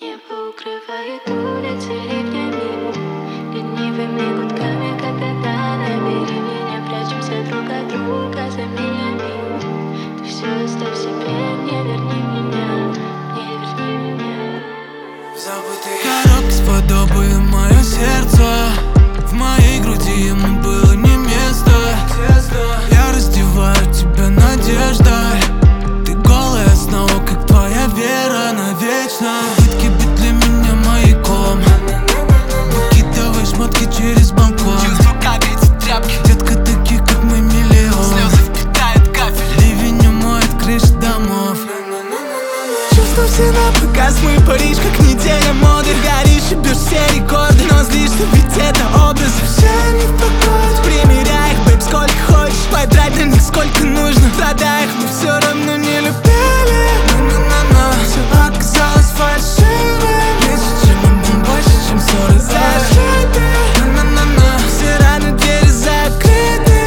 Небо укрывает улицы ливнями, ленивыми гудками, как тогда. Набери меня, прячемся друг от друга за милями. Ты все оставь себе, не верни меня, не верни меня. Коробки с подобой мое сердце, в моей груди ему было не место. Я раздеваю тебя надеждой, ты голая снова, как твоя вера навечно. Попытки быть для меня маяком, выкидывай шмотки через балкон. Чувства, как эти тряпки, Детка, таких как мы миллион. слезы впитает кафель, Ливень умоет крыши домов. чувства все на показ, мы Париж, как неделя моды. Горишь и бьешь все рекорды, но злишься, ведь это образ. Все они в покое, примеряй их, бэйб, сколько хочешь. Подрать на них сколько нужно, продай их, мы все равно не любили. Все оказалось фальшивым, меньше, чем обман, больше, чем ссоры зашиты. Все раны, двери закрыты.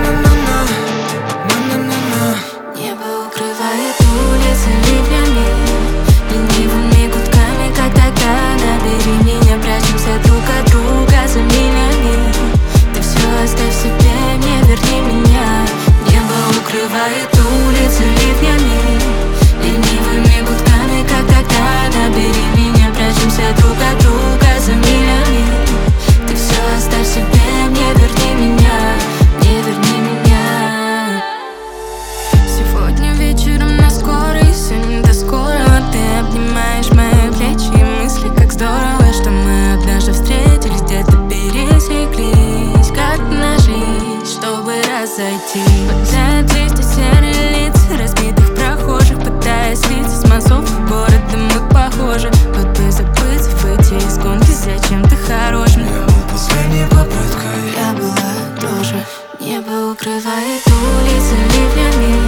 Небо укрывает улицы ливнями, ленивыми гудками, как тогда. Набери меня, прячемся друг от друга за милями. Ты все оставь себе, не верни меня. Небо укрывает улицы ливнями, ленивыми гудками, как тогда. Набери меня, прячемся друг от друга за милями. Ты все оставь себе, не верни меня, не верни меня. Сегодня вечером на скорой, сегодня до скорого. Ты обнимаешь мои плечи и мысли, как здорово, что мы однажды встретились, где-то пересеклись, как ножи, чтобы разойтись. Падают листья, серые лица разбитых прохожих, пытаясь слиться с массовкой города, мы похожи. Вот бы забыться, выйти из гонки за чем-то хорошим. Я был последней попыткой, Я была тоже. Небо укрывает улицы ливнями,